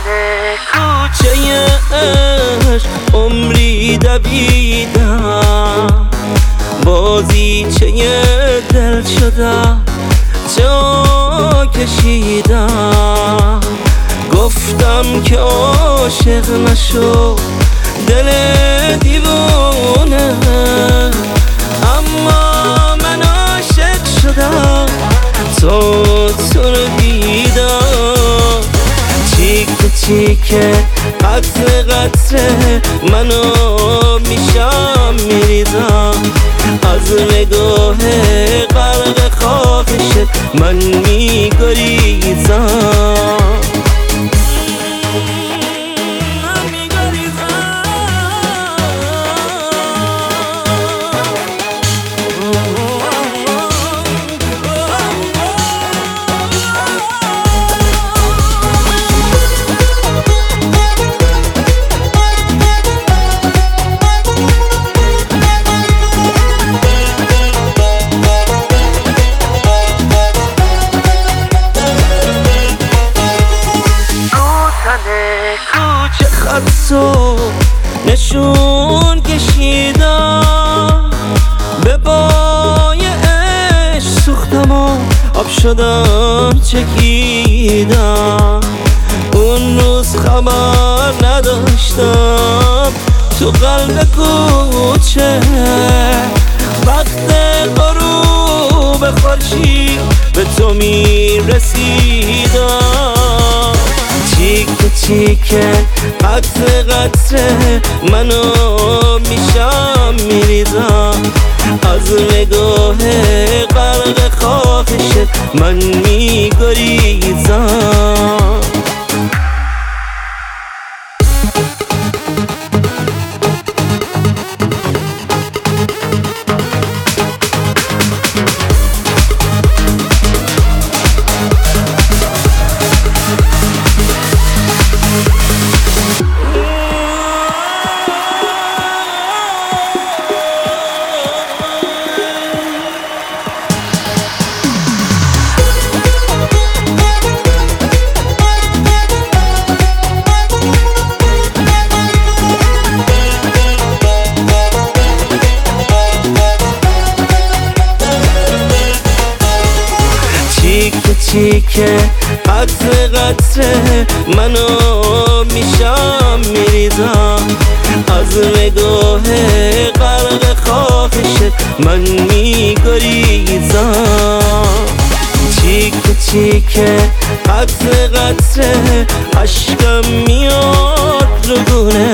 کوچه عشق عمری دویدم، بازیچه دل شدم جا کشیدم. گفتم که عاشق نشو دل دیوونه، اما من عاشق شدم تو رو دیدم. چیک چیکه قطره قطره منو میشم میریزم، از نگاه غرق خواهشت من میگریزم. کوچه خطو نشون کشیدم، به پای عشق سوختم و آب شدم چکیدم. اون روز خبر نداشتم تو قلب کوچه، وقت غروب خورشید به تو میرسیدم. چیک چیکه قطره قطره منو میشم میریزم، از نگاه غرق خواهشت من میگریزم. چیکه قطره قطره منو میشم میریزم، از نگاه غرق خواهشت من میگریزم. چیک چیکه قطره قطره عشقم میاد رو گونه،